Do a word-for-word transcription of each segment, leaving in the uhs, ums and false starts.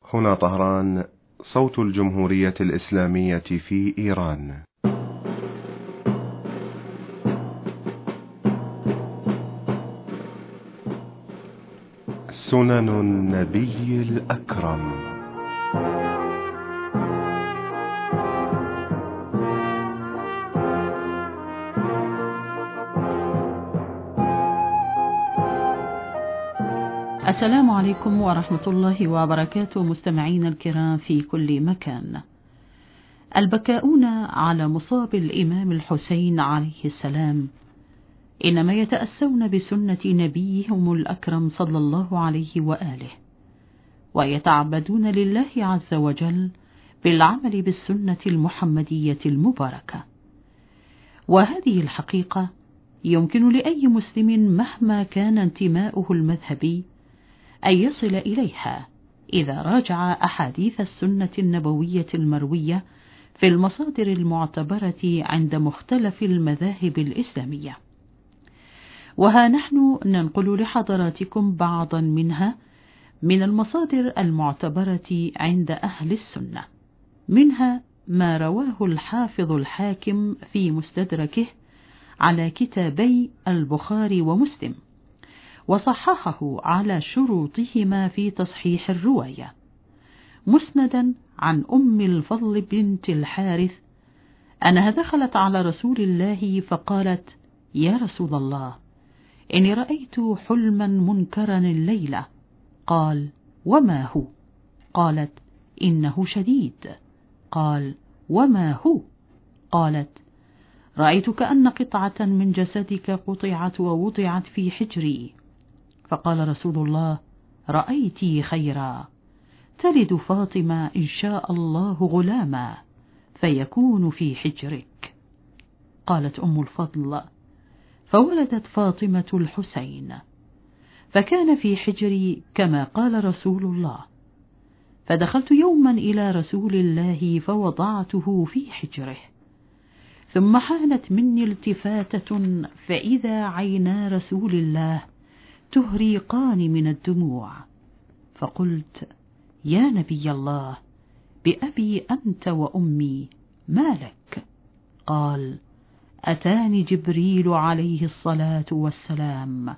هنا طهران، صوت الجمهورية الإسلامية في إيران. سنن النبي الأكرم. السلام عليكم ورحمة الله وبركاته، مستمعين الكرام في كل مكان. البكاؤون على مصاب الإمام الحسين عليه السلام إنما يتأسون بسنة نبيهم الأكرم صلى الله عليه وآله، ويتعبدون لله عز وجل بالعمل بالسنة المحمدية المباركة. وهذه الحقيقة يمكن لأي مسلم مهما كان انتماؤه المذهبي أن يصل إليها إذا راجع أحاديث السنة النبوية المروية في المصادر المعتبرة عند مختلف المذاهب الإسلامية. وها نحن ننقل لحضراتكم بعضا منها من المصادر المعتبرة عند أهل السنة، منها ما رواه الحافظ الحاكم في مستدركه على كتابي البخاري ومسلم، وصححه على شروطهما في تصحيح الرواية، مسندا عن أم الفضل بنت الحارث أنها دخلت على رسول الله فقالت: يا رسول الله، إني رأيت حلما منكرا الليلة. قال: وما هو؟ قالت: إنه شديد. قال: وما هو؟ قالت: رأيت كأن قطعة من جسدك قطعت ووضعت في حجري. فقال رسول الله: رأيت خيرا، تلد فاطمة إن شاء الله غلاما فيكون في حجرك. قالت أم الفضل: فولدت فاطمة الحسين، فكان في حجري كما قال رسول الله. فدخلت يوما إلى رسول الله فوضعته في حجره، ثم حانت مني التفاتة فإذا عينا رسول الله تهريقان من الدموع، فقلت: يا نبي الله، بأبي أنت وأمي، ما لك؟ قال: أتاني جبريل عليه الصلاة والسلام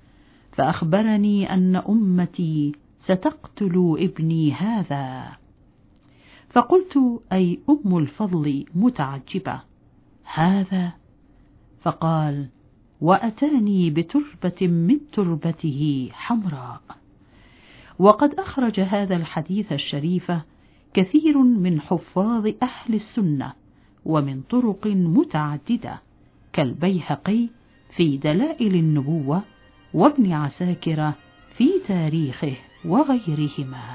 فأخبرني أن أمتي ستقتل ابني هذا. فقلت: أي أم الفضل متعجبة، هذا؟ فقال: وأتاني بتربة من تربته حمراء. وقد أخرج هذا الحديث الشريف كثير من حفاظ أهل السنة ومن طرق متعددة، كالبيهقي في دلائل النبوة وابن عساكر في تاريخه وغيرهما.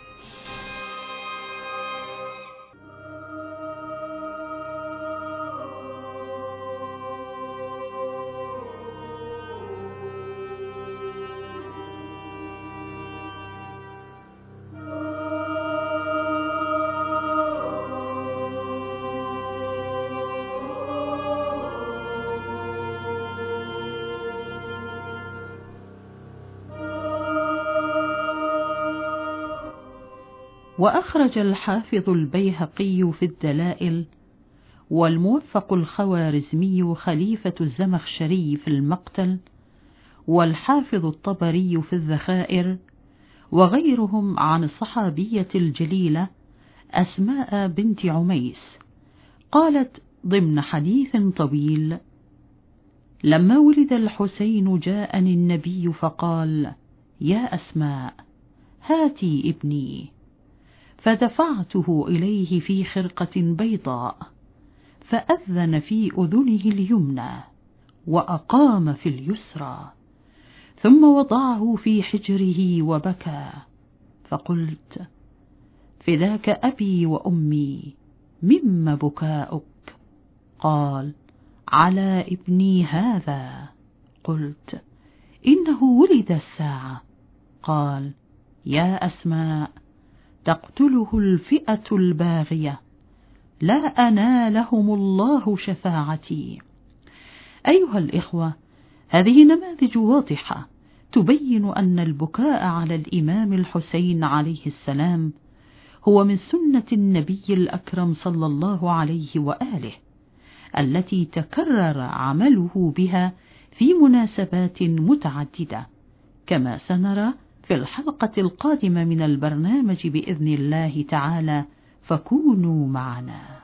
وأخرج الحافظ البيهقي في الدلائل، والموفق الخوارزمي خليفة الزمخشري في المقتل، والحافظ الطبري في الذخائر، وغيرهم عن الصحابية الجليلة أسماء بنت عميس قالت ضمن حديث طويل: لما ولد الحسين جاءني النبي فقال: يا أسماء، هاتي ابني. فدفعته إليه في خرقة بيضاء، فأذن في أذنه اليمنى وأقام في اليسرى، ثم وضعه في حجره وبكى. فقلت: فداك أبي وأمي، مما بكاؤك؟ قال: على ابني هذا. قلت: إنه ولد الساعة. قال: يا أسماء، تقتله الفئة الباغية، لا أنالهم الله شفاعتي. أيها الإخوة، هذه نماذج واضحة تبين أن البكاء على الإمام الحسين عليه السلام هو من سنة النبي الأكرم صلى الله عليه وآله، التي تكرر عمله بها في مناسبات متعددة، كما سنرى في الحلقة القادمة من البرنامج بإذن الله تعالى، فكونوا معنا.